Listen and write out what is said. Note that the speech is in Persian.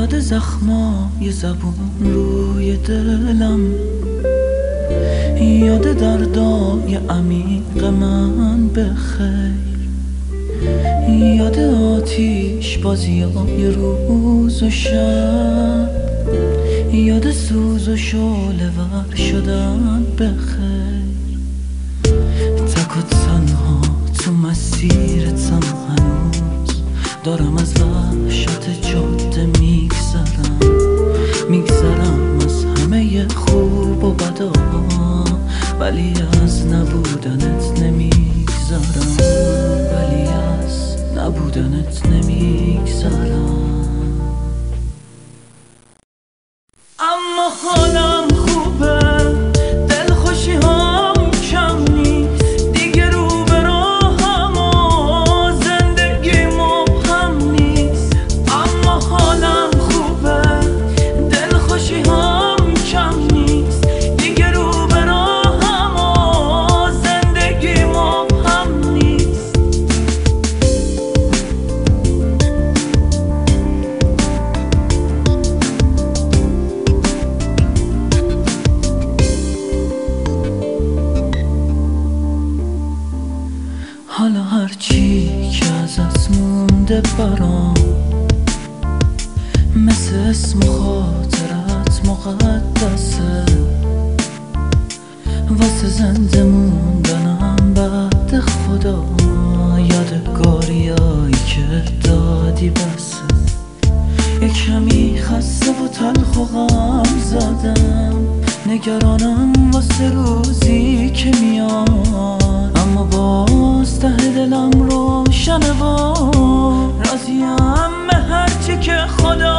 یاد زخمای زبون روی دلم، یاد دردای عمیق من به خیر، یاد آتیش بازیای روز و شب، یاد سوز و شعله ور شدن به خیر. تک و تنها تو مسیرتم هنوز، دارم از وحشت جاده میگذرم از همه خوب و بدا، ولی از نبودنت نمیگذرم، ولی از نبودنت نمیگذرم. اما حالم خوبه، دلخوشی هم کم نیست، دیگه رو به راهم و زندگی مبهم نیست. اما حالم خوبه، دلخوشی هم کم نیست، دیگه رو به راهم و زندگی مبهم نیست. حالا هرچی که ازت مونده برام، مثل اسم خاطرت مقدسه، واسه زنده موندنم بعد خدا، یادگاریایی که دادی بسه. یه کمی خسته و تلخ و غم زدم، نگرانم واسه روزی که میاد، اما باز ته دلم روشنه و راضیم به هرچی که خدا